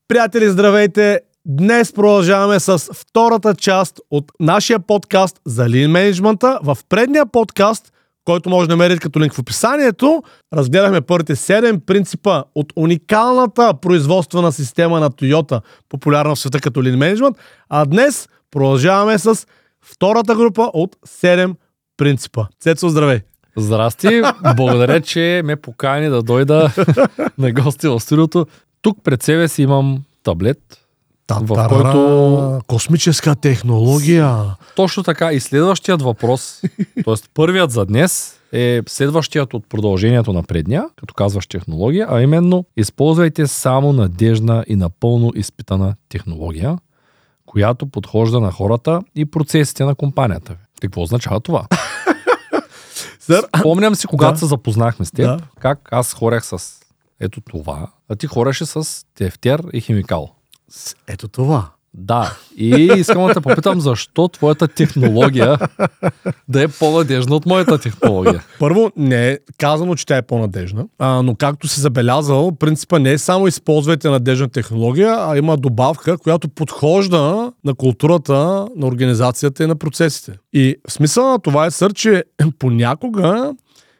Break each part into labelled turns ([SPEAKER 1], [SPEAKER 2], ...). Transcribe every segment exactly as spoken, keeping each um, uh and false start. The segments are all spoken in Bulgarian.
[SPEAKER 1] Приятели, здравейте! Днес продължаваме с втората част от нашия подкаст за Lean Management. В предния подкаст, който може да намерите като линк в описанието, разгледахме първите седем принципа от уникалната производствена система на Toyota, популярна в света като Lean Management, а днес продължаваме с втората група от седем принципа. Цецо, здравей!
[SPEAKER 2] Здрасти! Благодаря, че ме покани да дойда на гости в студиото. Тук пред себе си имам таблет, в който...
[SPEAKER 1] Космическа технология.
[SPEAKER 2] Точно така. И следващият въпрос, т.е. първият за днес, е следващият от продължението на предния, като казваш технология, а именно използвайте само надежна и напълно изпитана технология, която подхожда на хората и процесите на компанията ви. Какво означава това? Спомням си, когато да. се запознахме с теб, да. как аз хорях с ето това, а ти хореше с тефтер и химикал.
[SPEAKER 1] С ето това?
[SPEAKER 2] Да. И искам да те попитам, защо твоята технология да е по-надежна от моята технология?
[SPEAKER 1] Първо, не е казано, че тя е по-надежна, а, но както си забелязал, принципа не е само използвайте надежна технология, а има добавка, която подхожда на културата, на организацията и на процесите. И смисъл на това е, сър, че понякога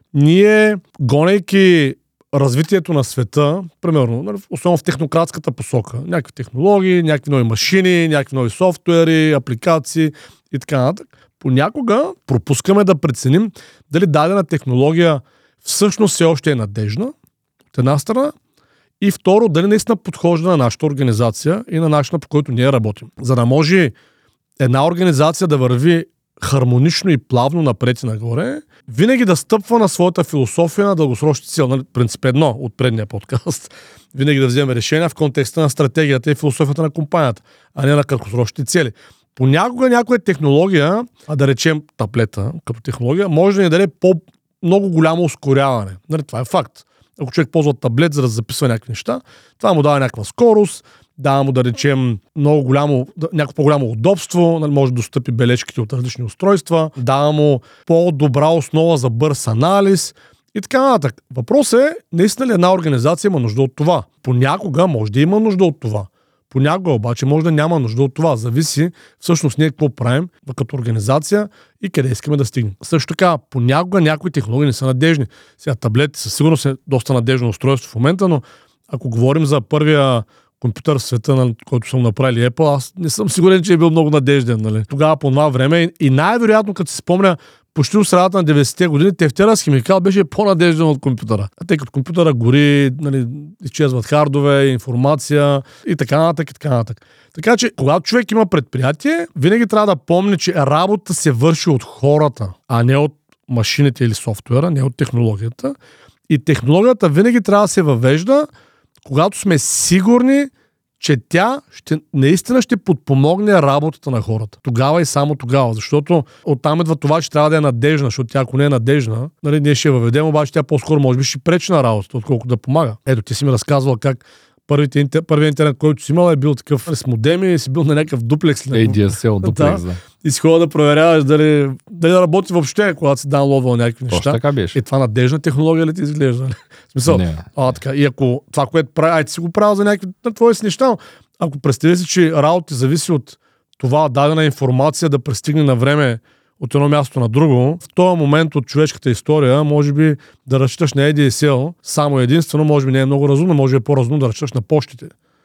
[SPEAKER 1] ние, гонейки развитието на света, примерно, особено в технократската посока. Някакви технологии, някакви нови машини, някакви нови софтуери, апликации и така нататък. Понякога пропускаме да преценим дали дадена технология всъщност все още е надежна, от една страна, и второ, дали наистина подхожда на нашата организация и на начина, по който ние работим. За да може една организация да върви хармонично и плавно напред и нагоре, винаги да стъпва на своята философия на дългосрочни цели. Нали, принцип едно от предния подкаст. Винаги да вземе решения в контекста на стратегията и философията на компанията, а не на краткосрочни цели. Понякога някоя технология, а да речем таблета като технология, може да ни даде по-много голямо ускоряване. Нали, това е факт. Ако човек ползва таблет, за да записва някакви неща, това му дава някаква скорост, дава му, да речем, много голямо, някакво по-голямо удобство, нали, може да достъпи бележките от различни устройства, дава му по-добра основа за бърз анализ и така нататък. Въпросът е, наистина ли една организация има нужда от това? Понякога може да има нужда от това. Понякога обаче може да няма нужда от това. Зависи всъщност ние какво правим като организация и къде искаме да стигнем. Също така, понякога някои технологии не са надежни. Сега таблети със сигурност е доста надежно устройство в момента, но ако говорим за първия компютър в света, на който съм направили Apple, аз не съм сигурен, че е бил много надежден. Нали? Тогава по това време и най-вероятно, като се спомня, почти до средата на деветдесетте години, тефтера с химикал беше по-надежден от компютъра. А тъй като компютъра гори, нали, изчезват хардове, информация и така нататък и така нататък. Така че, когато човек има предприятие, винаги трябва да помни, че работа се върши от хората, а не от машините или софтуера, не от технологията. И технологията винаги трябва да се въвежда, когато сме сигурни, че тя ще, наистина ще подпомогне работата на хората. Тогава и само тогава, защото оттам идва това, че трябва да е надежна, защото тя ако не е надежна, нали, ние ще я въведем, обаче тя по-скоро може би ще пречи на работата, отколкото да помага. Ето, ти си ми разказвал как първите, първият интернет, който си имал, е бил такъв с модеми и си бил на някакъв дуплекс.
[SPEAKER 2] ей ди ес ел дуплекс, да.
[SPEAKER 1] И си ходил да проверяваш дали, дали да работи въобще, когато си даунлодвал някакви неща.
[SPEAKER 2] Точно така беше.
[SPEAKER 1] И това надежна технология ли ти изглежда? В смисъл, а, така. И ако това, което прави, ай ти си го правил за някакви на твои си неща, ако представи си, че работа зависи от това дадена информация да пристигне на време от едно място на друго, в този момент от човешката история, може би да разчиташ на ей ди ес ел само единствено, може би не е много разумно, може би е по-разумно да разчиташ на почтите,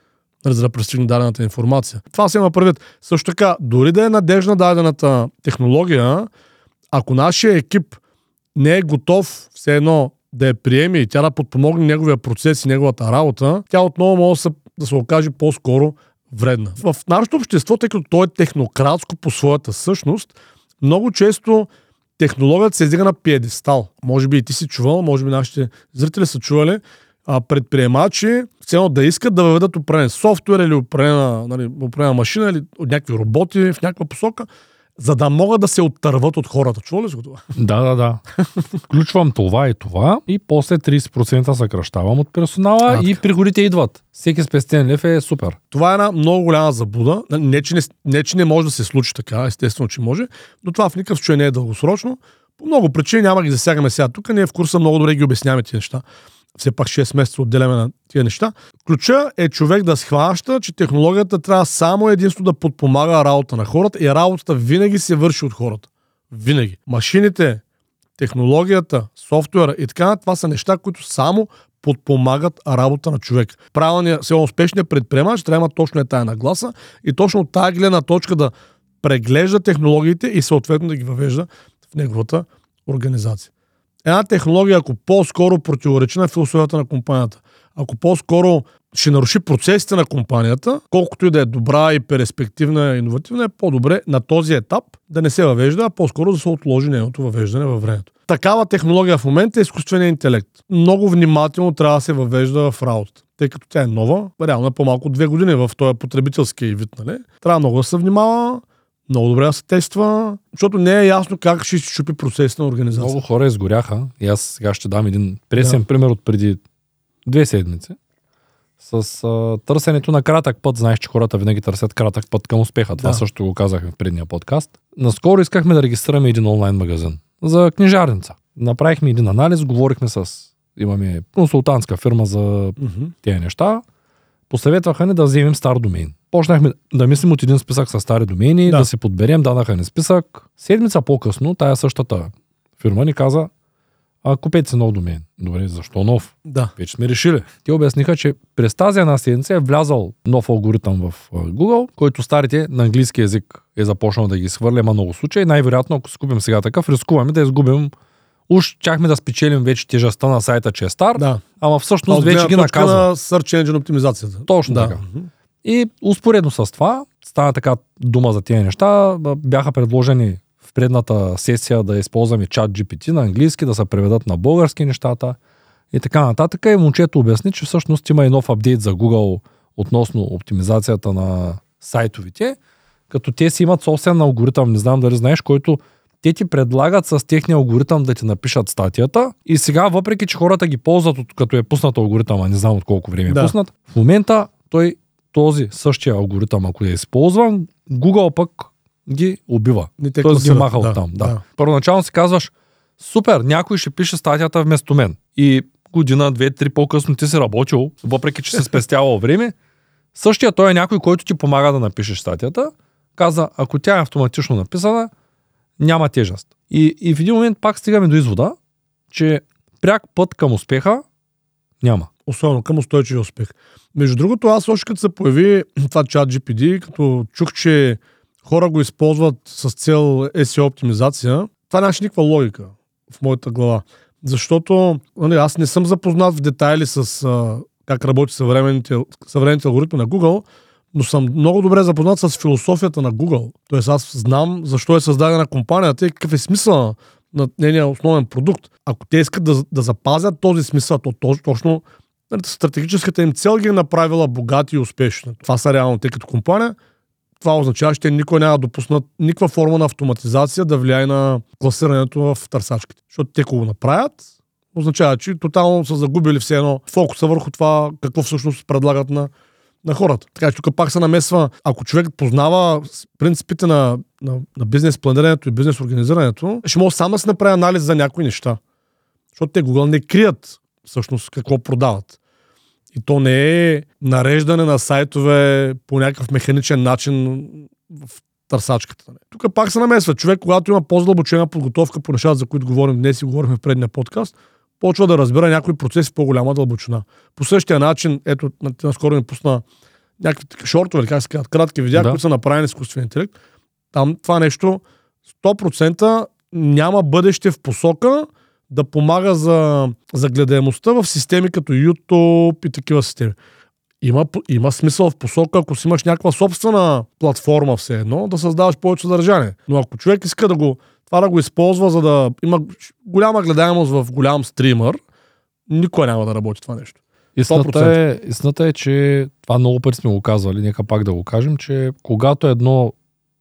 [SPEAKER 1] за да пристигне дадената информация. Това се има предвид. Също така, дори да е надежна дадената технология, ако нашия екип не е готов все едно да я приеме и тя да подпомогне неговия процес и неговата работа, тя отново може да се, да се окаже по-скоро вредна. В нашето общество, тъй като то е технократско по своята същност, много често технологията се издига на пиедестал. Може би и ти си чувал, може би нашите зрители са чували, а предприемачи цяло да искат да въведат определен софтуер или определена, нали, определена машина или от някакви роботи в някаква посока, за да могат да се оттърват от хората. Чува ли си го това?
[SPEAKER 2] Да, да, да. Включвам това и това и после трийсет процента съкращавам от персонала а, и приходите идват. Всеки спестен лев е супер.
[SPEAKER 1] Това е една много голяма заблуда. Не че не, не, че не може да се случи така, естествено, че може, но това в никакъв случай не е дългосрочно. По много причини няма ги засягаме сега тук. Ние в курса много добре ги обясняваме тези неща. все пак шест месеца отделяме на тия неща. Ключа е човек да схваща, че технологията трябва само единствено да подпомага работа на хората и работата винаги се върши от хората. Винаги. Машините, технологията, софтуера и така, това са неща, които само подпомагат работа на човек. Правилният, сега успешният предприемач трябва да има точно е тая нагласа и точно от тая гледна точка да преглежда технологиите и съответно да ги въвежда в неговата организация. Една технология, ако по-скоро противоречи на философията на компанията, ако по-скоро ще наруши процесите на компанията, колкото и да е добра и перспективна и иновативна, е по-добре на този етап да не се въвежда, а по-скоро да се отложи нейното въвеждане във времето. Такава технология в момента е изкуственият интелект. Много внимателно трябва да се въвежда в работата, тъй като тя е нова, реално е по-малко от две години в този потребителски вид, нали? Трябва много да се внимава, много добре да се тества, защото не е ясно как ще щупи процес на организация.
[SPEAKER 2] Много хора изгоряха и аз сега ще дам един пресен
[SPEAKER 1] Да.
[SPEAKER 2] пример от преди две седмици. С а, търсенето на кратък път. Знаеш, че хората винаги търсят кратък път към успеха. Това
[SPEAKER 1] Да.
[SPEAKER 2] също го казахме в предния подкаст. Наскоро искахме да регистрираме един онлайн магазин за книжарница. Направихме един анализ, говорихме с... Имаме консултантска фирма за
[SPEAKER 1] Мгм.
[SPEAKER 2] тези неща. Посъветваха ни да вземем стар домейн. Почнахме да мислим от един списък с стари домейни, да,
[SPEAKER 1] Да.
[SPEAKER 2] да си подберем, дадаха ни списък. Седмица по-късно тая същата фирма ни каза: а, купете си нов домейн. Добре, защо нов?
[SPEAKER 1] Да.
[SPEAKER 2] Вече сме решили. Те обясниха, че през тази една седмица е влязал нов алгоритъм в а, Google, който старите на английски език е започнал да ги свърля, има много случаи. Най-вероятно, ако си купим сега такъв, рискуваме да изгубим. Уж чахме да спечелим вече тежестта на сайта, че е стар,
[SPEAKER 1] Да.
[SPEAKER 2] ама всъщност
[SPEAKER 1] От
[SPEAKER 2] вече
[SPEAKER 1] гледна
[SPEAKER 2] ги
[SPEAKER 1] точка
[SPEAKER 2] наказва.
[SPEAKER 1] на Search Engine оптимизацията.
[SPEAKER 2] Точно
[SPEAKER 1] Да.
[SPEAKER 2] така. И успоредно с това, стана така дума за тези неща, б- бяха предложени в предната сесия да използваме чат джи пи ти на английски, да се преведат на български нещата и така нататък. И момчето обясни, че всъщност има и нов апдейт за Google относно оптимизацията на сайтовите, като те си имат собствен алгоритъм, не знам дали знаеш, който те ти предлагат с техния алгоритъм да ти напишат статията и сега, въпреки че хората ги ползват от, като е пуснат алгоритъма, не знам от колко време е
[SPEAKER 1] Да.
[SPEAKER 2] пуснат, в момента той този същия алгоритъм, ако е използван, Google пък ги убива.
[SPEAKER 1] Не те
[SPEAKER 2] Тоест ги
[SPEAKER 1] класират.
[SPEAKER 2] маха
[SPEAKER 1] Да,
[SPEAKER 2] оттам. Да.
[SPEAKER 1] да.
[SPEAKER 2] Първоначално си казваш: супер, някой ще пише статията вместо мен. И година, две, три по-късно ти си работил, въпреки че си спестявал време. Същия той е някой, който ти помага да напишеш статията. Каза, ако тя е автоматично написана, няма тежест. И, и в един момент пак стигаме до извода, че пряк път към успеха няма.
[SPEAKER 1] Особено към устойчивия успех. Между другото, аз още като се появи това чат джи пи ти, като чух, че хора го използват с цел ес и о оптимизация, това нямаше никаква логика в моята глава. Защото нали, аз не съм запознат в детайли с а, как работи съвременните, съвременните алгоритми на Google, но съм много добре запознат с философията на Google. Тоест аз знам защо е създадена компанията и какъв е смисъл на нейния основен продукт. Ако те искат да, да запазят този смисъл, то точно нали, стратегическата им цел ги е направила богати и успешни. Това са реално те като компания. Това означава, че те никой няма да допуснат никаква форма на автоматизация да влияе на класирането в търсачките. Защото те ако го направят, означава, че тотално са загубили все едно фокуса върху това какво всъщност предлагат на, на хората. Така че тук пак се намесва, ако човек познава принципите на, на, на бизнес планирането и бизнес организирането, ще може сам да се направи анализ за някои неща. Защото те Google не крият всъщност какво продават. И то не е нареждане на сайтове по някакъв механичен начин в търсачката. Тук пак се намесва. Човек, когато има по-задълбочена подготовка по нещата, за които говорим днес и говорихме в предния подкаст, почва да разбира някои процеси в по-голяма дълбочина. По същия начин, ето, наскоро ми пусна някакви шортове, как се казват, кратки видеа,
[SPEAKER 2] Да.
[SPEAKER 1] които са направени с изкуствен интелект. Там това нещо сто процента няма бъдеще в посока да помага за, за гледаемостта в системи като YouTube и такива системи. Има, има смисъл в посока, ако си имаш някаква собствена платформа все едно, да създаваш повече съдържание. Но ако човек иска да го, това да го използва, за да има голяма гледаемост в голям стример, никой няма да работи това нещо.
[SPEAKER 2] Истината е, истината е, че това много пъти сме го казвали, нека пак да го кажем, че когато едно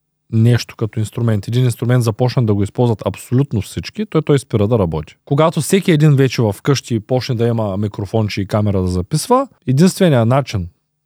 [SPEAKER 2] нещо като инструмент, един инструмент започне да го използват абсолютно всички, той той спира да работи. Когато всеки един вече в къщи почне да има микрофонче и камера да записва, единственият начин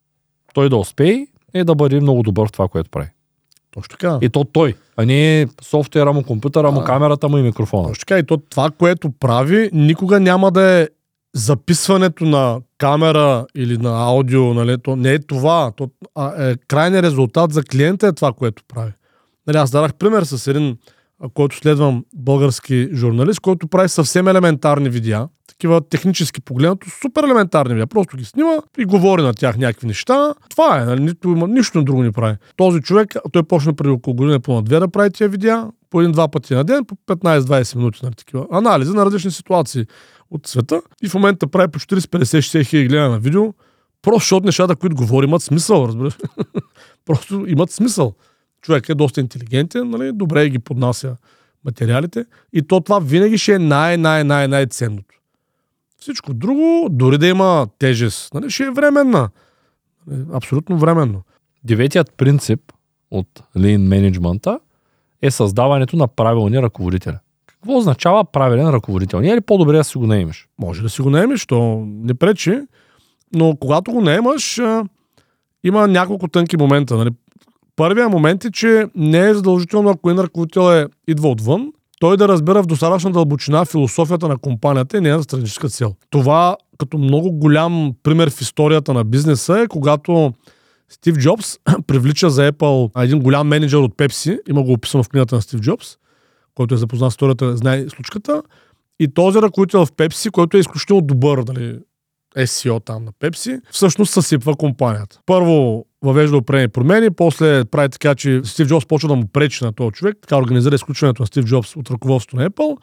[SPEAKER 2] той да успее е да бъде много добър в това, което прави.
[SPEAKER 1] Точно така.
[SPEAKER 2] И то той, а не софтуера му, компютъра му,
[SPEAKER 1] А,
[SPEAKER 2] камерата му и микрофона.
[SPEAKER 1] Точно така. И то това, което прави, никога няма да е записването на камера или на аудио, нали, то не е това. То, а, е, крайният резултат за клиента е това, което прави. Нали, аз дарах пример с един, който следвам, български журналист, който прави съвсем елементарни видеа, такива технически погледнато, супер елементарни видеа. Просто ги снима и говори на тях някакви неща. Това е, нали, нито, нищо друго не прави. Този човек, той почна преди около година по на две да прави тия видеа, по един-два пъти на ден, по петнайсет-двайсет минути, нали, такива анализи на различни ситуации от света. И в момента прави по четирийсет, петдесет, шейсет хиляди гледания на видео, просто защото нещата, които говори, имат смисъл, разбираш. Просто имат смисъл. Човек е доста интелигентен, нали, добре ги поднася материалите и то това винаги ще е най-най-най-най-ценното. Всичко друго, дори да има тежест, нали, ще е временна. Абсолютно временно.
[SPEAKER 2] Деветият принцип от Lean Management е създаването на правилни ръководители. Какво означава правилен ръководител? Не е ли по-добре да си го наемеш?
[SPEAKER 1] Може да си го наемеш, то не пречи, но когато го наемаш, има няколко тънки момента. Нали. Първият момент е, че не е задължително, ако един ръководител е идва отвън, той да разбира в достатъчна дълбочина философията на компанията и нейната стратегическа цел. Това като много голям пример в историята на бизнеса е, когато Стив Джобс привлича за Apple един голям менеджер от Pepsi, има го описано в книгата на Стив Джобс, който е запознат с историята, знае случката, и този ръководител в Pepsi, който е изключително добър, нали, Ес Си О там на Pepsi, всъщност съсипва компанията. Първо въвежда определени промени, после прави така, че Стив Джобс почва да му пречи на този човек, така организира изключването на Стив Джобс от ръководството на Apple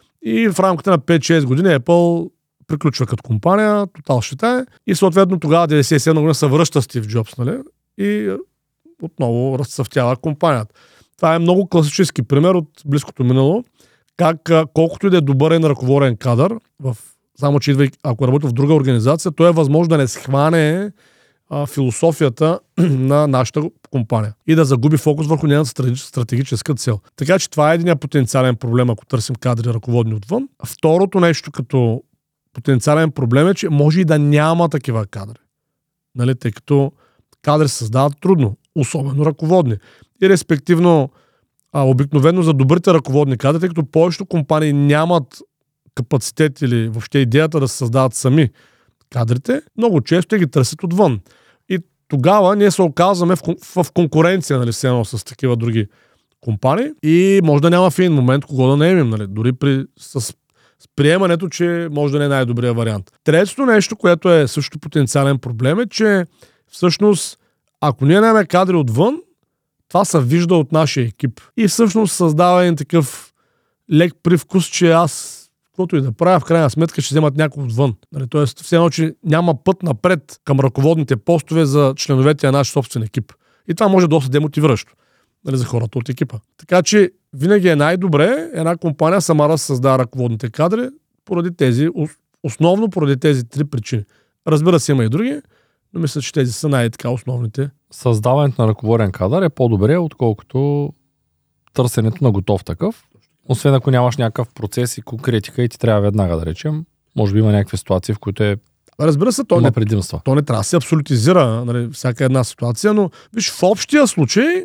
[SPEAKER 1] и в рамките на пет-шест години Apple приключва като компания, тотал щета е и съответно тогава деветдесет и седма година се връща Стив Джобс, нали, и отново разцъфтява компанията. Това е много класически пример от близкото минало, как колкото и да е добър на ръководен кадър, в, само че идва, ако работи в друга организация, то е възможно да не схване а, философията на нашата компания и да загуби фокус върху нейната стратегическа цел. Така че това е един потенциален проблем, ако търсим кадри ръководни отвън. Второто нещо като потенциален проблем е, че може и да няма такива кадри. Нали, тъй като кадри се създават трудно, особено ръководни. И респективно, а, обикновено за добрите ръководни кадри, тъй като повечето компании нямат капацитет или въобще идеята да се създават сами кадрите, много често ги търсят отвън. И тогава ние се оказваме в, в конкуренция, нали, все едно с такива други компании и може да няма в един момент кого да наемем, нали, дори при, с, с приемането, че може да не е най-добрият вариант. Третото нещо, което е също потенциален проблем е, че всъщност ако ние наемем кадри отвън, това се вижда от нашия екип. И всъщност създава един такъв лек привкус, че аз, каквото и да правя, в крайна сметка ще вземат някой отвън. Нали, тоест, все едно, че няма път напред към ръководните постове за членовете на наш собствен екип. И това може доста демотивиращо, нали, за хората от екипа. Така че винаги е най-добре една компания сама да създава ръководните кадри поради тези, основно поради тези три причини. Разбира се, има и други, но мисля, че тези са най-така основните.
[SPEAKER 2] Създаването на ръководен кадър е по-добре, отколкото търсенето на готов такъв. Освен ако нямаш някакъв процес и конкретика и ти трябва веднага да речем, може би има някакви ситуации, в които е
[SPEAKER 1] Разбира се, то
[SPEAKER 2] има
[SPEAKER 1] не,
[SPEAKER 2] предимства.
[SPEAKER 1] То не трябва да се абсолютизира, нали, всяка една ситуация, но виж, в общия случай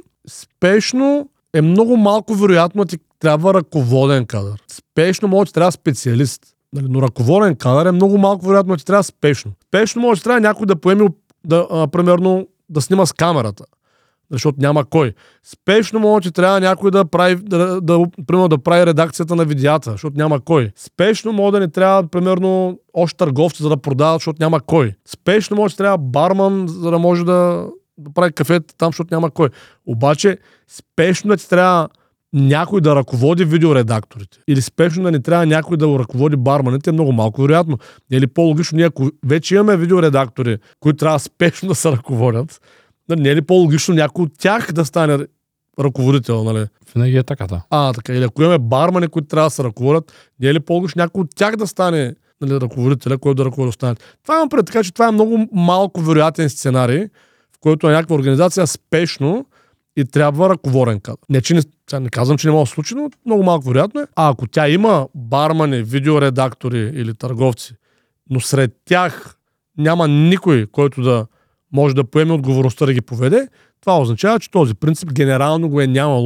[SPEAKER 1] спешно е много малко вероятно ти трябва ръководен кадър. Спешно може да ти трябва специалист, нали, но ръководен кадър е много малко вероятно да ти трябва спешно. Спешно може да трябва някой да поеме, да, а, примерно, да снима с камерата, защото няма кой. Спешно може да трябва някой да прави, да, да, примерно, да прави редакцията на видеята, защото няма кой. Спешно може да не трябва, примерно, още търговци, за да продават, защото няма кой. Спешно може да трябва барман, за да може да, да прави кафета там, защото няма кой. Обаче, спешно да ти трябва някой да ръководи видеоредакторите. Или спешно да не трябва някой да ръководи барманите, е много малко вероятно. Или по-логично, ние ако вече имаме видеоредактори, които трябва спешно да се ръководят, не е ли по-логично някой от тях да стане ръководител, нали?
[SPEAKER 2] Винаги е така, да.
[SPEAKER 1] А, така. Или ако имаме бармани, които трябва да се ръководят, не е ли по-логично някой от тях да стане, нали, ръководителя, който да ръководи останалите. Това имам пред, така че това е много малко вероятен сценарий, в който е някаква организация спешно и трябва ръководен кадър. Не, че не, не казвам, че не може да се случи, но много малко вероятно е. А ако тя има бармани, видеоредактори или търговци, но сред тях няма никой, който да може да поеме отговорността да ги поведе, това означава, че този принцип генерално го е нямало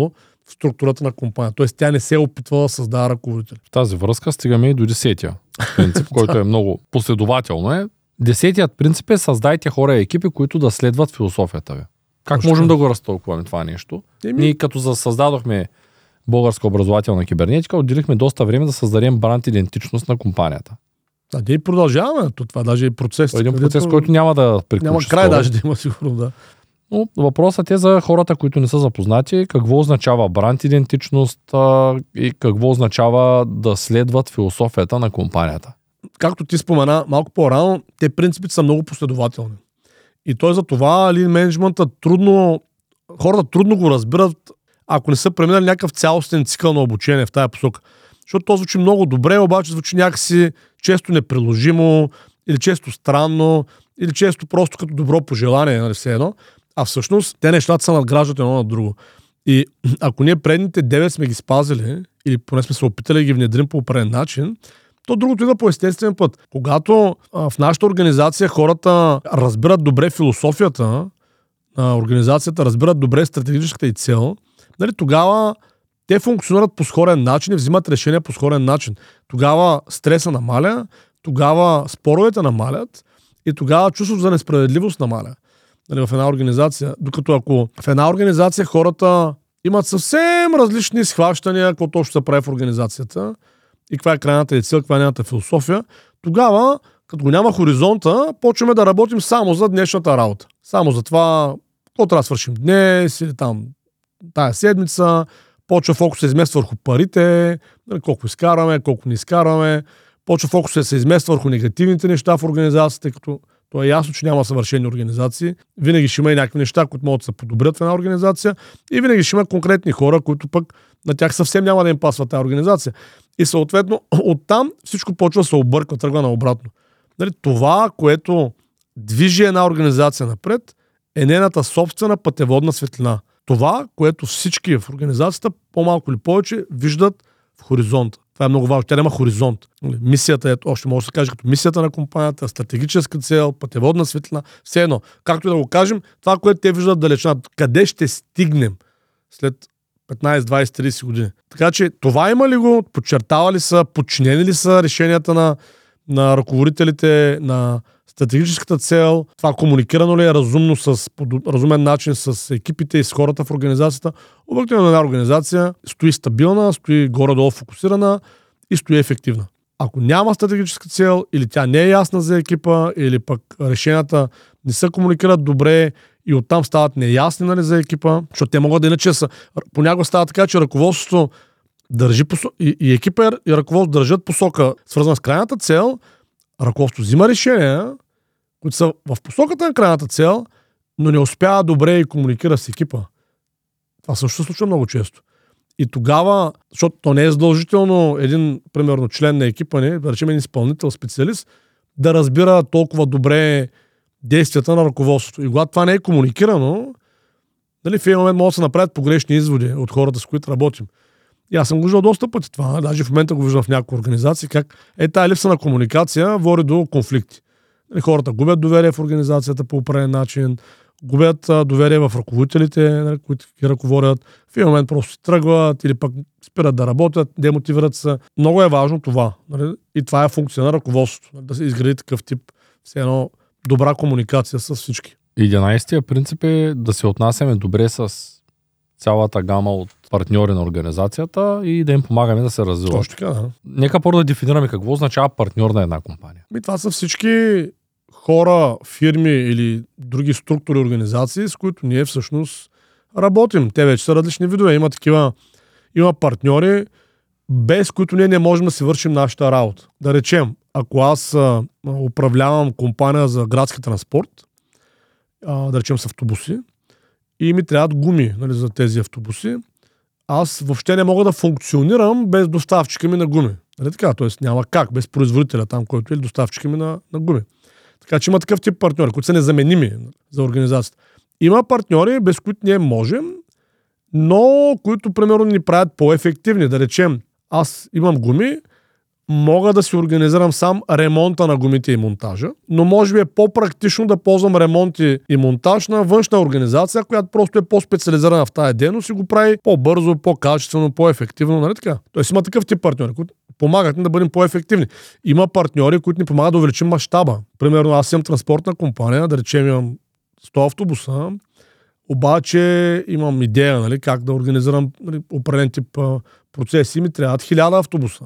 [SPEAKER 1] в структурата на компанията. Тоест тя не се опитва да създава ръководители.
[SPEAKER 2] В тази връзка стигаме и до десетия принцип, който е много последователно. Е. Десетият принцип е създайте хора и екипи, които да следват философията ви. Как
[SPEAKER 1] Точно.
[SPEAKER 2] можем да го разтълкуваме това нещо?
[SPEAKER 1] Еми...
[SPEAKER 2] Ние като за създадохме българска образователна кибернетика, отделихме доста време да създадем бранд идентичност на компанията.
[SPEAKER 1] Да, ние продължаваме. То това даже е процес.
[SPEAKER 2] Това е един
[SPEAKER 1] където...
[SPEAKER 2] процес, който няма да приключи.
[SPEAKER 1] Няма край даже да има сигурно, да.
[SPEAKER 2] Но въпросът е за хората, които не са запознати, какво означава бранд идентичност а, и какво означава да следват философията на компанията.
[SPEAKER 1] Както ти спомена малко по-рано, те принципите са много последователни. И той за това лин менеджмента трудно, хората трудно го разбират, ако не са преминали някакъв цялостен цикъл на обучение в тая посока. Защото то звучи много добре, обаче звучи някакси често неприложимо, или често странно, или често просто като добро пожелание, нали все едно. А всъщност те нещата се надграждат едно на друго. И ако ние предните девет сме ги спазили, или поне сме се опитали да ги внедрим по определен начин, то другото идва по естествен път. Когато а, в нашата организация хората разбират добре философията на организацията, разбират добре стратегическата и цел, нали, тогава те функционират по сходен начин и взимат решения по сходен начин. Тогава стреса намаля, тогава споровете намалят и тогава чувството за несправедливост намаля. Нали, в една организация. Докато ако в една организация хората имат съвсем различни схващания, какво точно се прави в организацията и каква е крайната и цел, каква е нейната философия, тогава, като го няма хоризонта, почваме да работим само за днешната работа. Само за това, какво трябва да свършим днес или там тая седмица, почва фокус се измества върху парите, колко изкараме, колко не изкараме, почва фокус се измества върху негативните неща в организацията, като то е ясно, че няма съвършени организации. Винаги ще има и някакви неща, които могат да се подобрят в една организация и винаги ще има конкретни хора, които пък на тях съвсем няма да им пасва тази организация. И съответно оттам всичко почва да се обърква, тръгва наобратно. Нали, това, което движи една организация напред, е нейната собствена пътеводна светлина. Това, което всички в организацията, по-малко или повече, виждат в хоризонта. Това е много важно. Тя няма хоризонт. Мисията е, още може да се каже, като мисията на компанията, стратегическа цел, пътеводна светлина, все едно. Както и да го кажем, това, което те виждат далечина, къде ще стигнем след петнайсет, двайсет, трийсет години. Така че това има ли го, подчертава ли са, подчинени ли са решенията на, на ръководителите, на стратегическата цел, това комуникирано ли е разумно с разумен начин с екипите и с хората в организацията. Обикновено една организация стои стабилна, стои горе-долу фокусирана и стои ефективна. Ако няма стратегическа цел или тя не е ясна за екипа, или пък решенията не се комуникират добре и оттам стават неясни, нали, за екипа, защото те могат да иначе са. Понякога става така, че ръководството държи посока, и, и екипа и ръководството държат посока, свързана с крайната цел, ръководството взима решения, които са в посоката на крайната цел, но не успява добре и комуникира с екипа. Това също се случва много често. И тогава, защото то не е задължително един, примерно, член на екипа, не, да речем един изпълнител, специалист, да разбира толкова добре действията на ръководството. И когато това не е комуникирано, нали, в един момент могат да се направят погрешни изводи от хората, с които работим. И аз съм го виждал доста пъти това. Даже в момента го виждам в някои организации, как е тая липса на комуникация води до конфликти. Хората губят доверие в организацията по определен начин, губят доверие в ръководителите, които ги ръководят. В един момент просто си тръгват или пък спират да работят, демотивират се. Много е важно това. И това е функция на ръководството. Да се изгради такъв тип, все едно добра комуникация с всички.
[SPEAKER 2] единайсетия принцип е да се отнасяме добре с цялата гама от партньори на организацията и да им помагаме да се развиват.
[SPEAKER 1] Точно така, да.
[SPEAKER 2] Нека първо да дефинираме какво означава партньор на една компания.
[SPEAKER 1] И това са всички хора, фирми или други структури, организации, с които ние всъщност работим. Те вече са различни видове. Има такива, има партньори, без които ние не можем да си вършим нашата работа. Да речем, ако аз а, управлявам компания за градски транспорт, а, да речем с автобуси, и ми трябват гуми, нали, за тези автобуси, аз въобще не мога да функционирам без доставчика ми на гуми. Нали така? Тоест няма как, без производителя там, който е доставчика ми на, на гуми. Така че има такъв тип партньори, които са незаменими за организацията. Има партньори, без които ние можем, но които, примерно, ни правят по-ефективни. Да речем, аз имам гуми, мога да си организирам сам ремонта на гумите и монтажа, но може би е по-практично да ползвам ремонти и монтаж на външна организация, която просто е по-специализирана в тази дейност и го прави по-бързо, по-качествено, по-ефективно, нали така? Тоест има такъв тип партньори, които помагат ни да бъдем по-ефективни. Има партньори, които ни помагат да увеличим мащаба. Примерно аз имам транспортна компания, да речем имам сто автобуса, обаче имам идея, нали, как да организирам, нали, определен тип а, процеси, ми трябват хиляда автобуса.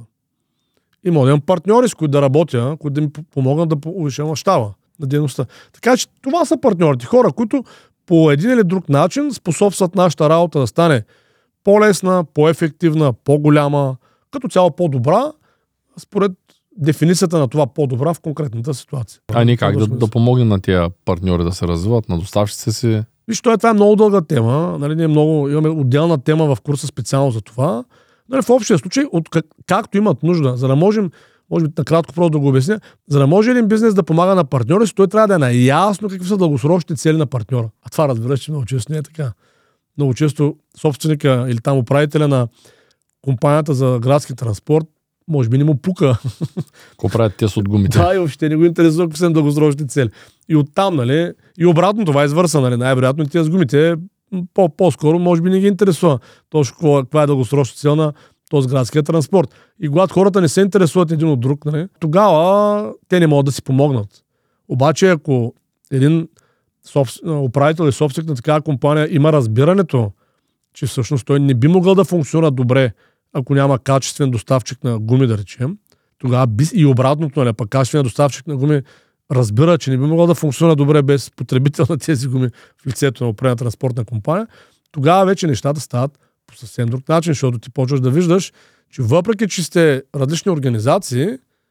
[SPEAKER 1] И мога да имам партньори, с които да работя, които да ми помогнат да увелича мащаба на дейността. Така че това са партньорите. Хора, които по един или друг начин способстват нашата работа да стане по-лесна, по-ефективна, по-голяма, като цяло по-добра, според дефиницията на това по-добра в конкретната ситуация.
[SPEAKER 2] А ние как да, да помогнем на тия партньори да се развиват, на доставчиците си?
[SPEAKER 1] Виж, това е много дълга тема. Нали, ние много, имаме отделна тема в курса специално за това. Нали, в общия случай, от как, както имат нужда, за да можем, може би накратко просто да го обясня, за да може един бизнес да помага на партньора си, той трябва да е наясно какви са дългосрочните цели на партньора. А това разбираш, че много често не е така. Много често собственика или там управителя на компанията за градски транспорт, може би не му пука.
[SPEAKER 2] Какво правят те с от гумите?
[SPEAKER 1] Да, и въобще не го интересува какви са дългосрочни цели. И оттам, нали, и обратно това е извърса, нали, най-вероятно и тия с гумите по- по-скоро може би не ги интересува точно каква е дългосрочна цел на този градския транспорт. И когато хората не се интересуват един от друг, нали, тогава те не могат да си помогнат. Обаче ако един собствен, управител или собственик на такава компания има разбирането, че всъщност той не би могъл да функционира добре, ако няма качествен доставчик на гуми, да речем, тогава би, и обратното, нали, пък качествен доставчик на гуми разбира, че не би могъл да функционира добре без потребител на тези гуми в лицето на определена транспортна компания, тогава вече нещата стават по съвсем друг начин, защото ти почваш да виждаш, че въпреки, че сте различни организации,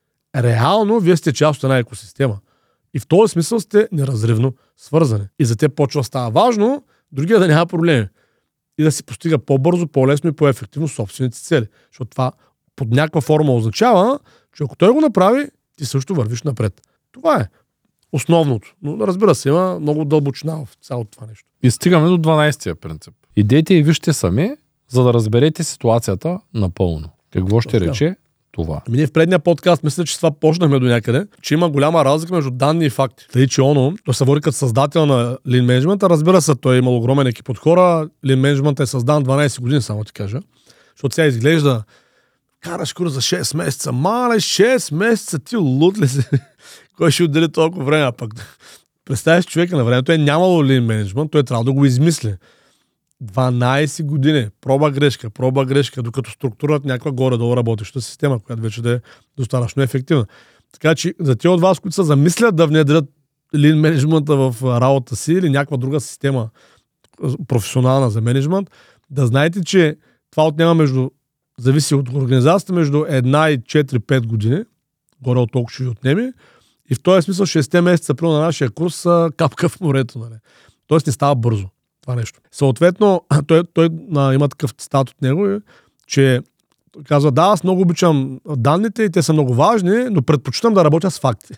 [SPEAKER 1] реално вие сте част от една екосистема. И в този смисъл сте неразривно свързани. И за те почва да става важно, другия да няма проблеми. И да си постига по-бързо, по-лесно и по-ефективно собствените цели. Защото това под някаква форма означава, че ако той го направи, ти също вървиш напред. Това е основното. Но разбира се, има много дълбочина в цялото това нещо.
[SPEAKER 2] И стигаме до дванайсетия принцип. Идете и вижте сами, за да разберете ситуацията напълно. Какво ще рече това?
[SPEAKER 1] Ами ние в предния подкаст мисля, че това почнахме до някъде, че има голяма разлика между данни и факти. Тъй, че оно, той се води като създател на Lean Management, разбира се, той е имал огромен екип от хора. Lean Management е създан дванайсет години, само ти кажа. Защото сега изглежда, караш курс за шест месеца. Мале, шест месеца, ти лут ли си? Кой ще отдели толкова време? А пък представяш човека на времето е нямало Lean Management, той е трябвало да го измисли. дванайсет години. Проба грешка, проба грешка, докато структурата някаква горе-долу работеща система, която вече да е достатъчно ефективна. Така че за тези от вас, които са замислят да внедрят Lean Management в работа си или някаква друга система професионална за менеджмент, да знаете, че това отнема между, зависи от организацията, между една и четири-пет години, горе от толкова ще ви отнеми, и в този смисъл шест месеца на нашия курс са капка в морето. Нали? Тоест не става бързо това нещо. Съответно, той, той а, има такъв цитат от него, че казва, да, аз много обичам данните и те са много важни, но предпочитам да работя с факти.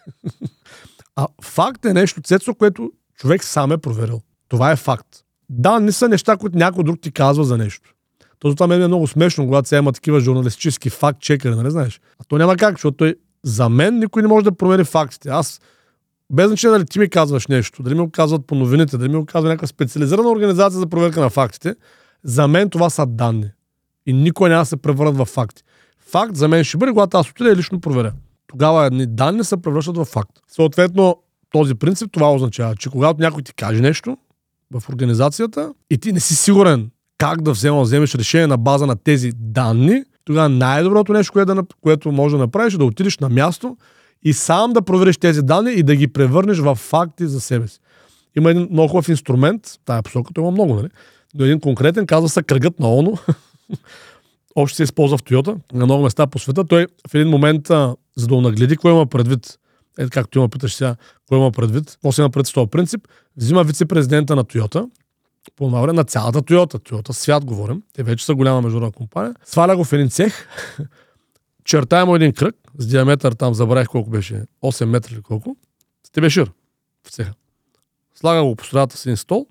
[SPEAKER 1] А факт е нещо, Цецо, което човек сам е проверил. Това е факт. Данни са неща, които някой друг ти казва за нещо. То това мен е много смешно, когато сега има такива журналистически факт-чекери, нали знаеш? А то няма как, защото той, за мен никой не може да промери фактите. Аз, без значение дали ти ми казваш нещо, дали ми го казват по новините, дали ми го казва някаква специализирана организация за проверка на фактите, за мен това са данни. И никой няма да се превърнат в факти. Факт за мен ще бъде, когато аз отида и лично проверя. Тогава едни данни се превръщат в факт. Съответно, този принцип това означава, че когато някой ти каже нещо в организацията и ти не си сигурен как да взема, вземеш решение на база на тези данни, тогава най-доброто нещо, което, да, което може да направиш, е да отидеш на място и сам да провериш тези данни и да ги превърнеш в факти за себе си. Има един много хубав инструмент, тая посока, има много, нали? Но един конкретен, казва се кръгът на ОНУ. Общо се използва в Тойота, на много места по света. Той в един момент, за да нагледи кой има предвид, е, както има питаш сега, кой има предвид, какво се има предвид с този принцип, взима вице-президента на Тойота, по това време на цялата Тойота, Тойота свят говорим, те вече са голяма международна компания, сваля го в един цех, чертая му един кръг, с диаметър там, забравих колко беше, осем метра или колко, стебешир в цеха. Слага го по средата с един стол,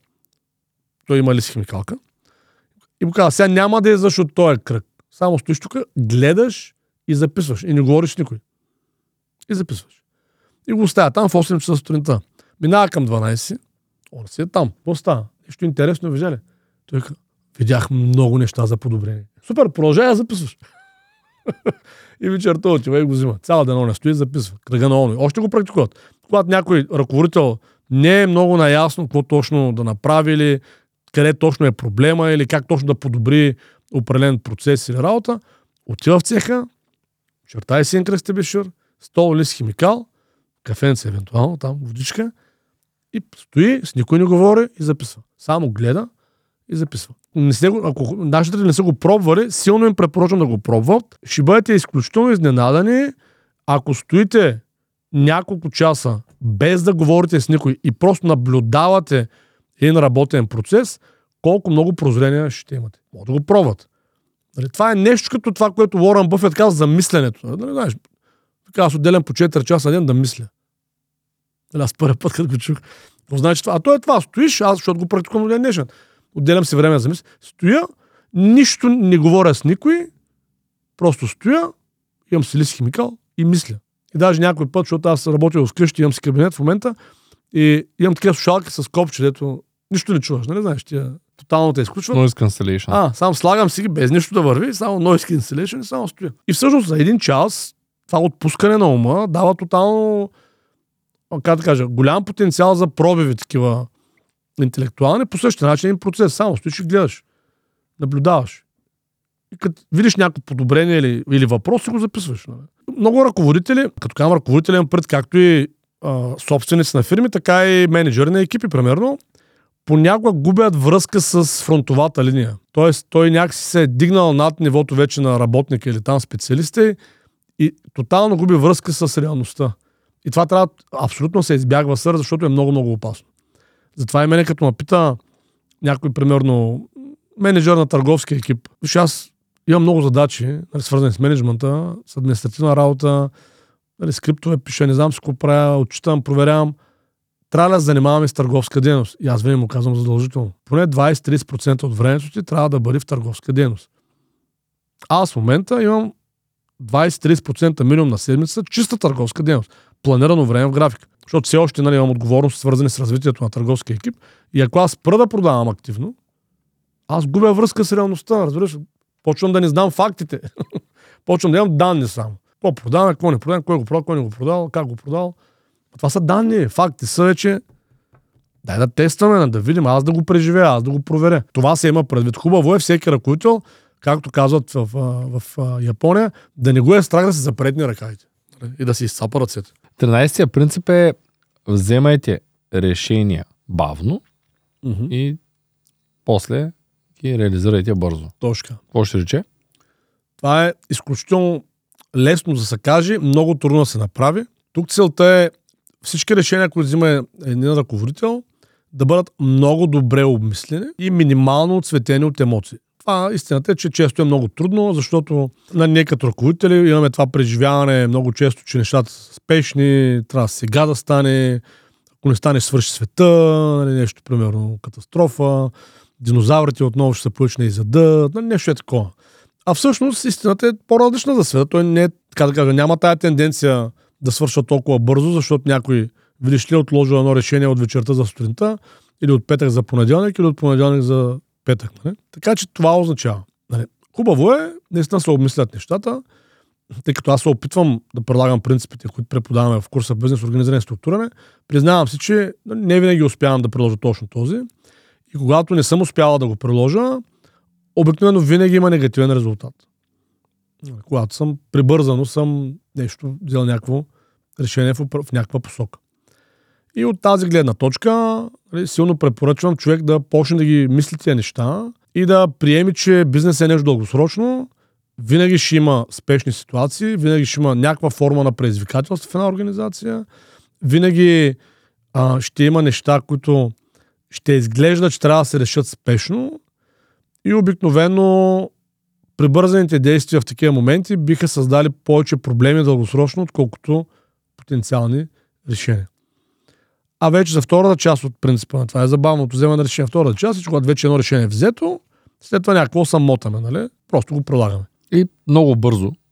[SPEAKER 1] той има лист химикалка, и му казва, сега няма да излъж от този кръг. Само стоиш тук, гледаш И записваш. И не говориш с никой. И записваш. И го оставя там в осем часа сутринта. Минава към дванайсет. Он си е там. Какво става? Нещо интересно видя ли? Той казва, видях много неща за подобрение. Супер, продължай да записваш. И вечерта отива и го взима. Цяла ден не стои и записва. Кръга на оно. Още го практикуват. Когато някой ръководител не е много наясно какво точно да направи или къде точно е проблема или как точно да подобри определен процес или работа, отива в цеха, чертай си кръстебешир, стол лист химикал, кафенце евентуално, там водичка и стои, с никой не говори и записва. Само гледа и записва. Не сте го, ако нашите не са го пробвали, силно им препоръчвам да го пробват. Ще бъдете изключително изненадани, ако стоите няколко часа без да говорите с никой и просто наблюдавате един работен процес, колко много прозрения ще имате. Може да го пробват. Нали, това е нещо като това, което Уорън Бъфет каза за мисленето. Нали, знаеш, така аз отделям по четири часа на ден да мисля. Нали, аз първи път, като го чух. Значи това. А то е това. Стоиш, аз защото го практикувам до ден днешен. Отделям си време за мисля. Стоя, нищо не говоря с никой, просто стоя, имам си лист химикал и мисля. И даже някой път, защото аз работя вкъщи, имам си кабинет в момента и имам такива слушалки с копче, дето нищо не чуваш, нали знаеш, тия тотално те изключват.
[SPEAKER 2] Noise cancellation.
[SPEAKER 1] А, само слагам си ги без нищо да върви, само noise cancellation и само стоя. И всъщност за един час това отпускане на ума дава тотално, как да кажа, голям потенциал за пробиви такива интелектуални, по същия начин един процес. Само стоиш и гледаш, наблюдаваш. И като видиш някакво подобрение или, или въпрос, си го записваш. Нали? Много ръководители, като казвам ръководители, имам пред както и а, собственици на фирми, така и менеджери на екипи, примерно, понякога губят връзка с фронтовата линия. Тоест, той някакси се е дигнал над нивото вече на работника или там специалиста и тотално губи връзка с реалността. И това трябва абсолютно се избягва сър, защото е много-много опасно. Затова и мене като ме пита някой, примерно, менеджер на търговски екип. Виж, аз имам много задачи, нали, свързани с менеджмента, с административна работа, нали, скриптове пиша, не знам си какво правя, отчитам, проверявам. Трябва да занимаваме с търговска дейност. И аз винаги му казвам задължително. Поне двайсет до трийсет процента от времето ти трябва да бъде в търговска дейност. Аз в момента имам двайсет до трийсет процента минимум на седмица чиста търговска дейност. Планирано време в графика. Защото все още, нали, имам отговорност, свързани с развитието на търговския екип. И ако аз спра да продавам активно, аз губя връзка с реалността. Разбираш, почвам да не знам фактите. Почвам да имам данни само. Какво продавам, какво не продавам, кой го продал, кой не го продал, как го продал. Това са данни, факти са вече. Дай да тестваме, да видим, аз да го преживея, аз да го проверя. Това се има предвид. Хубаво е всеки ръководител, както казват в, в, в, в Япония, да не го е страх да се запретни ръкаите и да си изцапа ръцете.
[SPEAKER 2] тринайсетия принцип е вземайте решения бавно
[SPEAKER 1] Mm-hmm.
[SPEAKER 2] и после ги реализирайте бързо.
[SPEAKER 1] Точка.
[SPEAKER 2] Какво ще рече?
[SPEAKER 1] Това е изключително лесно да се каже, много трудно да се направи. Тук целта е всички решения, които взима един ръководител, да бъдат много добре обмислени и минимално отцветени от емоции. Това истината е, че често е много трудно, защото на ние като ръководители имаме това преживяване много често, че нещата са спешни, трябва сега да стане, ако не стане свърши света, нали, нещо, примерно катастрофа, динозаврите отново ще се получи и задът, нали, нещо е такова. А всъщност истината е по-различна за света. Той не е, така да кажа, няма тая тенденция да свършва толкова бързо, защото някой, видиш ли, отложил едно решение от вечерта за сутринта, или от петък за понеделник, или от понеделник за петък. Нали? Така че това означава. Нали? Хубаво е, наистина се обмислят нещата, тъй като аз се опитвам да предлагам принципите, които преподаваме в курса бизнес, организиране и структуриране. Признавам си, че не винаги успявам да приложа точно този. И когато не съм успяла да го приложа, обикновено винаги има негативен резултат. Когато съм прибързано, съм нещо взел някакво решение в, в някаква посока. И от тази гледна точка силно препоръчвам човек да почне да ги мисли тези неща и да приеми, че бизнес е нещо дългосрочно, винаги ще има спешни ситуации, винаги ще има някаква форма на предизвикателство в една организация, винаги а, ще има неща, които ще изглежда, че трябва да се решат спешно и обикновено прибързаните действия в такива моменти биха създали повече проблеми дългосрочно, отколкото потенциални решения. А вече за втората част от принципа на това е забавното вземане на решение. Втората част е, че когато вече едно решение е взето, след това някакво самотаме, нали? Просто го прилагаме.
[SPEAKER 2] И много бързо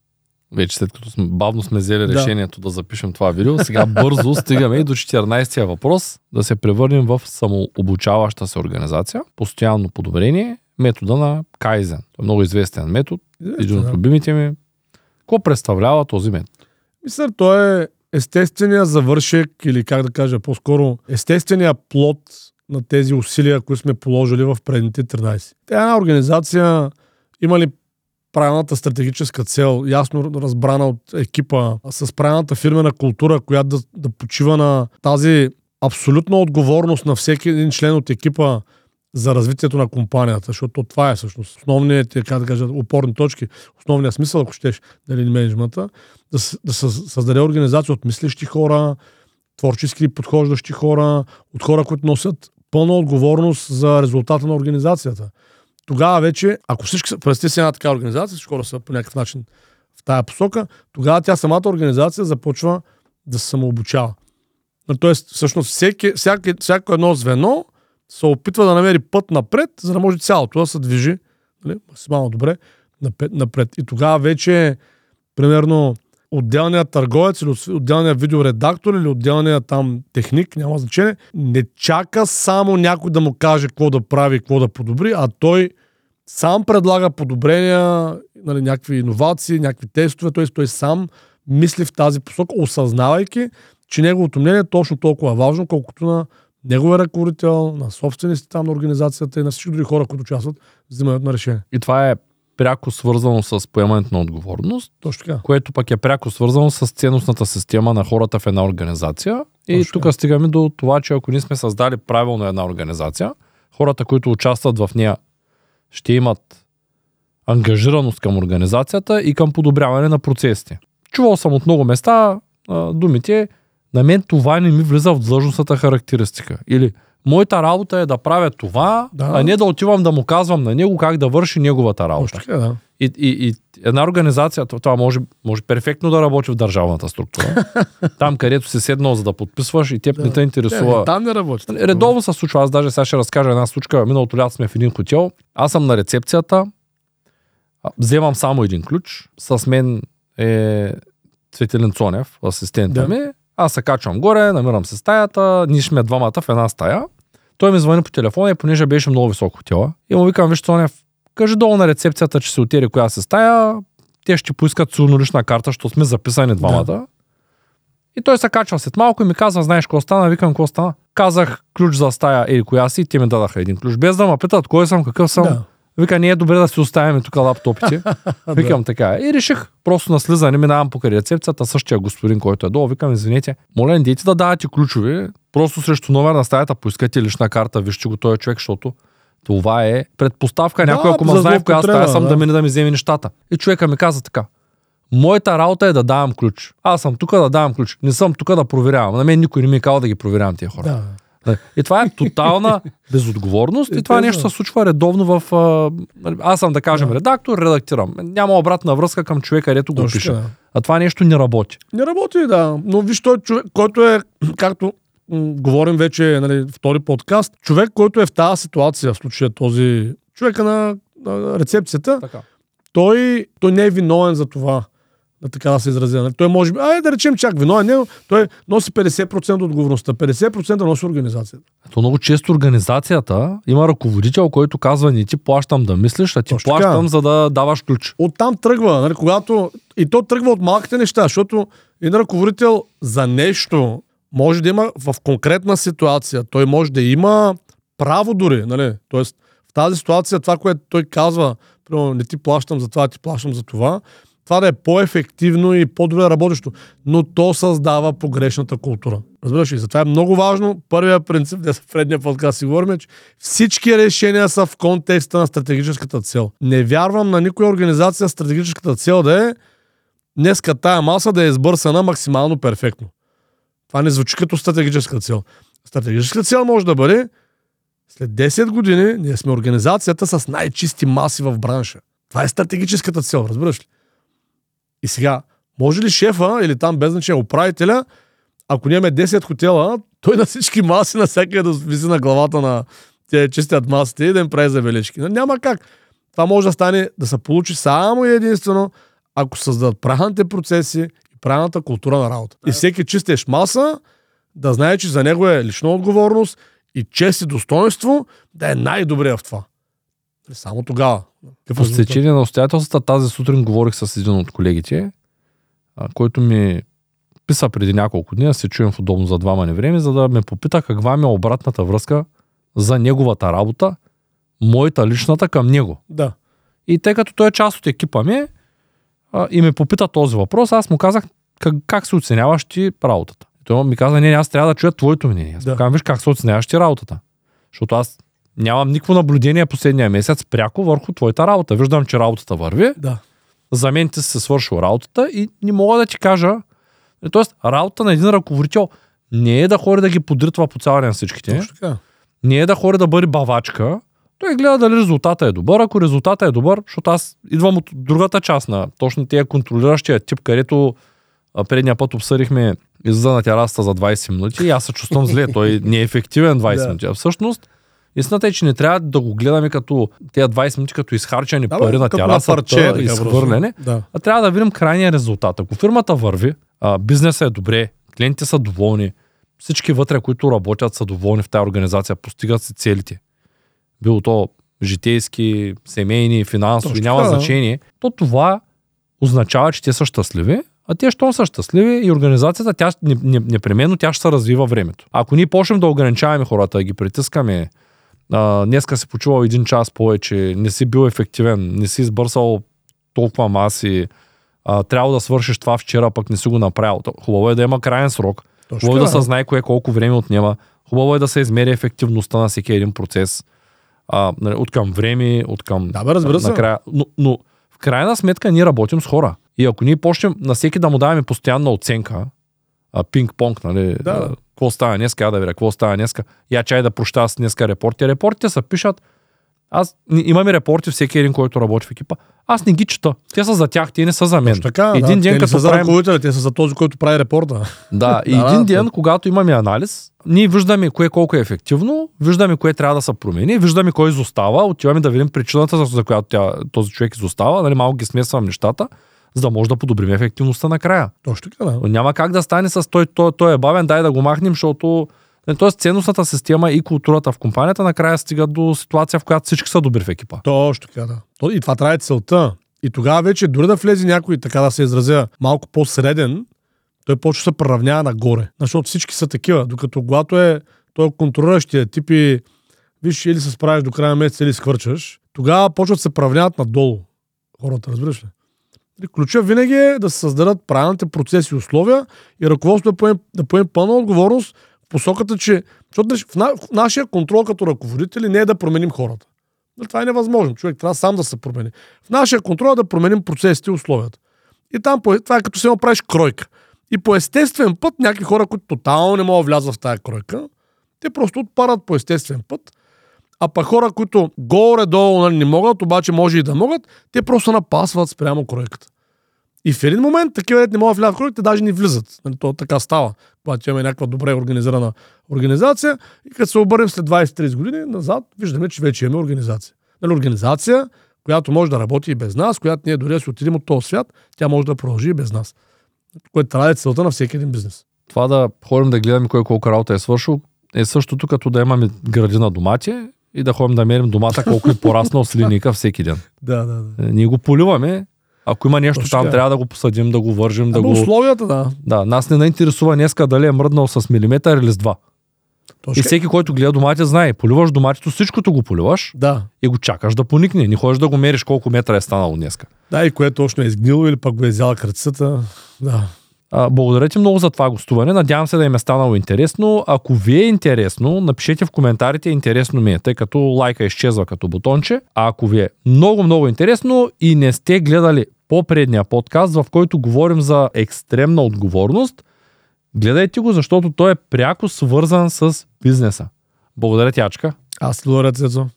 [SPEAKER 2] вече след като сме, бавно сме взели
[SPEAKER 1] Да.
[SPEAKER 2] решението да запишем това видео, сега бързо стигаме и до четиринайсетия въпрос, да се превърнем в самообучаваща се организация, постоянно подобрение, метода на Кайзен. Това е много известен метод, един от
[SPEAKER 1] да.
[SPEAKER 2] любимите ми. Какво представлява този метод?
[SPEAKER 1] Мисля, той е естествения завършек или как да кажа по-скоро естествения плод на тези усилия, които сме положили в предните тринайсет. Тя една организация има ли правилната стратегическа цел, ясно разбрана от екипа, с правилната фирмена култура, която да, да почива на тази абсолютна отговорност на всеки един член от екипа за развитието на компанията, защото това е всъщност основните, как да кажа, опорни точки, основният смисъл, ако щеш, дали менеджмента, да, да се създаде организация от мислещи хора, творчески подхождащи хора, от хора, които носят пълна отговорност за резултата на организацията. Тогава вече, ако всички са, представи си една така организация, всички хора са по някакъв начин в тая посока, тогава тя самата организация започва да се самообучава. Тоест, всъщност, всеки, всяко, всяко едно звено се опитва да намери път напред, за да може цялото да се движи, нали, максимално добре напред. И тогава вече, примерно, отделният търговец или отделният видеоредактор или отделният там техник, няма значение, не чака само някой да му каже какво да прави, какво да подобри, а той сам предлага подобрения, нали, някакви иновации, някакви тестове, т.е. той сам мисли в тази посока, осъзнавайки, че неговото мнение е точно толкова важно, колкото на неговия ръководител, на собствениците там на организацията и на всички други хора, които участват в взимането на решение.
[SPEAKER 2] И това е пряко свързано с поемането на отговорност,
[SPEAKER 1] Точно така.
[SPEAKER 2] което пък е пряко свързано с ценностната система на хората в една организация. И
[SPEAKER 1] Точно
[SPEAKER 2] тук
[SPEAKER 1] така.
[SPEAKER 2] стигаме до това, че ако ние сме създали правилно една организация, хората, които участват в нея, ще имат ангажираност към организацията и към подобряване на процесите. Чувал съм от много места а, думите, на мен това не ми влиза в длъжностната характеристика. Или моята работа е да правя това,
[SPEAKER 1] Да.
[SPEAKER 2] а не да отивам да му казвам на него как да върши неговата работа.
[SPEAKER 1] Точно така, да.
[SPEAKER 2] И, и, и една организация, това може, може перфектно да работи в държавната структура. Там, където си седнал за да подписваш и теб
[SPEAKER 1] Да.
[SPEAKER 2] не те интересува.
[SPEAKER 1] Не, не, там не работи.
[SPEAKER 2] Редовно се случва. Аз даже сега ще разкажа една случка. Миналото лято сме в един хотел. Аз съм на рецепцията. а, Вземам само един ключ. С мен е Цветелин Цонев, асистента
[SPEAKER 1] Да.
[SPEAKER 2] ми. Аз се качвам горе, намирам се стаята. Ние сме двамата в една стая. Той ми звъни по телефона и понеже беше много високо хотела. И му викам, виж Цонев, кажи долу на рецепцията, че се отиде коя се стая. Те ще поискат сигурно лична карта, защото сме записани двамата.
[SPEAKER 1] Да.
[SPEAKER 2] И той се качва след малко и ми казва, знаеш какво стана? Викам, какво стана? Казах ключ за стая или коя си и те ми дадаха един ключ. Без да ме питат кой съм, какъв съм.
[SPEAKER 1] Да.
[SPEAKER 2] Вика, не е добре да си оставяме тук лаптопите. Викам така. И реших просто на слизане, минавам покрай рецепцията, същия господин, който е долу. Викам, извинете, моля, не дейте да давате ключове, просто срещу номер на стаята поискате лична карта, вижте го този човек, защото това е предпоставка.
[SPEAKER 1] Да,
[SPEAKER 2] Някой, ако ме
[SPEAKER 1] за
[SPEAKER 2] знае в коя стая
[SPEAKER 1] злоупотреба,
[SPEAKER 2] съм,
[SPEAKER 1] да.
[SPEAKER 2] да мине да ми вземе нещата. И човека ми каза така. Моята работа е да давам ключ. Аз съм тук да давам ключ. Не съм тук да проверявам. На мен никой не ми е казал да ги проверявам тия хора.
[SPEAKER 1] Да.
[SPEAKER 2] И това е тотална безотговорност и това нещо се случва редовно в... а, Аз съм, да кажем,
[SPEAKER 1] Да.
[SPEAKER 2] редактор, редактирам. Няма обратна връзка към човека, където го
[SPEAKER 1] Точно
[SPEAKER 2] пише.
[SPEAKER 1] така.
[SPEAKER 2] А това нещо не работи.
[SPEAKER 1] Не работи, да. Но виж, той човек, който е, както м- говорим вече, нали, втори подкаст, човек, който е в тази ситуация, в случая този човека на, на рецепцията,
[SPEAKER 2] Така.
[SPEAKER 1] той, той не е виновен за това. Да така да се изразя. Нали? Той може би, ай да речем чак виновен, не, той носи петдесет процента от отговорността, петдесет процента носи организацията.
[SPEAKER 2] То много често организацията има ръководител, който казва, не ти плащам да мислиш, а ти
[SPEAKER 1] Точно
[SPEAKER 2] плащам
[SPEAKER 1] така.
[SPEAKER 2] за да даваш ключ.
[SPEAKER 1] Оттам тръгва, нали, когато и то тръгва от малките неща, защото един ръководител за нещо може да има в конкретна ситуация, той може да има право дори, нали? Тоест в тази ситуация това, което той казва, примерно, не ти плащам за това, ти плащам за това, това да е по-ефективно и по-добре работещо, но то създава погрешната култура. Разбираш ли? Затова е много важно. Първият принцип, да в предния подкаст си говорим, е, че всички решения са в контекста на стратегическата цел. Не вярвам на никоя организация стратегическата цел да е днеска тая маса да е избърсана максимално перфектно. Това не звучи като стратегическа цел. Стратегическа цел може да бъде след десет години ние сме организацията с най-чисти маси в бранша. Това е стратегическата цел, разбираш ли? И сега, може ли шефа или там без значение управителя, ако ние имаме десет хотела, той на всички маси навсякъде да виси на главата на тези чистят масите и да им прави забележки. Няма как. Това може да стане, да се получи само и единствено, ако създадат правилните процеси и правилната култура на работа. И всеки чистеш маса да знае, че за него е лична отговорност и чест и достоинство да е най-добрия в това. Само тогава.
[SPEAKER 2] По стечение на обстоятелствата тази сутрин говорих с един от колегите, който ми писа преди няколко дни, да се чуем в удобно за двама ни време, за да ме попита каква ми е обратната връзка за неговата работа, моята личната към него.
[SPEAKER 1] Да.
[SPEAKER 2] И тъй като той е част от екипа ми а, и ме попита този въпрос, аз му казах как, как се оценяваш ти работата. И той ми каза, не, аз трябва да чуя твоето мнение. Аз
[SPEAKER 1] Да.
[SPEAKER 2] му казвам, виж как се оценяваш ти работата. Защото аз нямам никакво наблюдение последния месец пряко върху твоята работа. Виждам, че работата върви.
[SPEAKER 1] Да.
[SPEAKER 2] За мен ти си се свършил работата и не мога да ти кажа. Тоест, работа на един ръководител не е да ходи да ги подритва по цял ден всичките.
[SPEAKER 1] Точно така.
[SPEAKER 2] Не е да ходи да бъде бавачка. Той гледа дали резултата е добър. Ако резултата е добър, защото аз идвам от другата част на точно тия контролиращия тип, където а, предния път обсъдихме излиза на терасата за двайсет минути и аз се чувствам зле. Той не е ефективен двайсет
[SPEAKER 1] Да.
[SPEAKER 2] минути. А всъщност, истината е, че не трябва да го гледаме като тези двайсет минути като изхарчени
[SPEAKER 1] Да,
[SPEAKER 2] пари
[SPEAKER 1] бе,
[SPEAKER 2] на
[SPEAKER 1] като на
[SPEAKER 2] терасата
[SPEAKER 1] парче,
[SPEAKER 2] и
[SPEAKER 1] така
[SPEAKER 2] изхвърляне.
[SPEAKER 1] просто. Да.
[SPEAKER 2] А трябва да видим крайния резултат. Ако фирмата върви, а, бизнесът е добре, клиентите са доволни, всички вътре, които работят, са доволни в тази организация, постигат си целите. Било то житейски, семейни, финансови,
[SPEAKER 1] Точно
[SPEAKER 2] няма
[SPEAKER 1] така, да.
[SPEAKER 2] значение. То това означава, че те са щастливи, а те, щом са щастливи и организацията, тя, не- не- непременно тя ще се развива времето. Ако ние почнем да ограничаваме хората, да ги притискаме, а, днеска си почувал един час повече, не си бил ефективен, не си избърсал толкова маси, а, трябва да свършиш това вчера, пък не си го направил. То- Хубаво е да има крайен срок,
[SPEAKER 1] Точно
[SPEAKER 2] хубаво е да
[SPEAKER 1] така.
[SPEAKER 2] се знае кое колко време отнема, хубаво е да се измери ефективността на всеки един процес, а, нали, от към време, от към
[SPEAKER 1] Да, бе, разбира се.
[SPEAKER 2] накрая. Но, но в крайна сметка ние работим с хора. И ако ние почнем на всеки да му даваме постоянна оценка, а, пинг-понг, нали,
[SPEAKER 1] Да.
[SPEAKER 2] а, какво става днеска, я да видя, какво става днеска, я чай да проща с днеска репорти. Репортите се пишат. Аз н- имаме репорти всеки един, който работи в екипа. Аз не ги чета. Те са за тях, те не са за мен.
[SPEAKER 1] Точно така,
[SPEAKER 2] един
[SPEAKER 1] да,
[SPEAKER 2] ден
[SPEAKER 1] те не
[SPEAKER 2] като
[SPEAKER 1] са за
[SPEAKER 2] правим...
[SPEAKER 1] ръководителя, те са за този, който прави репорта.
[SPEAKER 2] Да, и
[SPEAKER 1] Да,
[SPEAKER 2] един
[SPEAKER 1] да,
[SPEAKER 2] ден,
[SPEAKER 1] то-
[SPEAKER 2] когато имаме анализ, ние виждаме кое колко е ефективно, виждаме кое трябва да се промени, виждаме кой изостава, отиваме да видим причината, за, за която тя, този човек изостава, нали, малко ги смесвам нещата, за да може да подобрим ефективността накрая.
[SPEAKER 1] Точно така, да.
[SPEAKER 2] Но няма как да стане с той, той, той е бавен, дай да го махнем, защото тоест ценностната система и културата в компанията накрая стигат до ситуация, в която всички са добри в екипа.
[SPEAKER 1] Точно така, да. То- И това трябва да е целта. И тогава вече, дори да влезе някой, така да се изразя, малко по-среден, той почва да се приравнява нагоре. Защото всички са такива. Докато когато е той контролиращия тип и виж, или се справиш до края на месеца, или сквърчаш, тогава почват да се приравняват надолу. Хората, разбираш ли? И ключа винаги е да се създадат правилните процеси и условия и ръководството да поеме, да поеме пълна отговорност в посоката, че защото в, на, в нашия контрол като ръководители не е да променим хората. Това е невъзможно. Човек трябва сам да се промени. В нашия контрол е да променим процесите и условията. И там по- това е като се направиш кройка. И по естествен път някакви хора, които тотално не могат да влязат в тази кройка, те просто отпадат по естествен път. А пък хора, които горе-долу нали, не могат, обаче може и да могат, те просто напасват спрямо кройката. И в един момент такива дет не могат да влязат в кройката, даже не влизат. Нали, то така става, когато имаме някаква добре организирана организация. И като се обърнем след двайсет-трийсет години назад, виждаме, че вече имаме организация. Нали, организация, която може да работи и без нас, която ние дори да си отидем от този свят, тя може да продължи и без нас. Което трябва да е целта на всеки един бизнес.
[SPEAKER 2] Това да ходим да гледаме кой колко работа е свършил, е същото като да имаме градина домати и да ходим да мерим домата колко е пораснал с линейка всеки ден.
[SPEAKER 1] Да, да, да.
[SPEAKER 2] Е, Ние го поливаме, ако има нещо
[SPEAKER 1] Точно
[SPEAKER 2] там,
[SPEAKER 1] така.
[SPEAKER 2] трябва да го посадим, да го вържим, да
[SPEAKER 1] Абе,
[SPEAKER 2] го...
[SPEAKER 1] условията, да.
[SPEAKER 2] Да, нас не наинтересува днеска дали е мръднал с милиметър или с два.
[SPEAKER 1] Точно.
[SPEAKER 2] И всеки, който гледа домати, знае, поливаш доматито, всичкото го поливаш
[SPEAKER 1] Да.
[SPEAKER 2] и го чакаш да поникне. Не ходиш да го мериш колко метра е станало днеска.
[SPEAKER 1] Да, и което точно е изгнило или пък го е взяла кръцата. Да.
[SPEAKER 2] А, благодаря ти много за това гостуване. Надявам се да им е станало интересно. Ако ви е интересно, напишете в коментарите интересно ми е, тъй като лайка изчезва като бутонче. А ако ви е много, много интересно и не сте гледали по-предния подкаст, в който говорим за екстремна отговорност, гледайте го, защото той е пряко свързан с бизнеса. Благодаря ти, Ачка.
[SPEAKER 1] Аз ти благодаря, Цецо.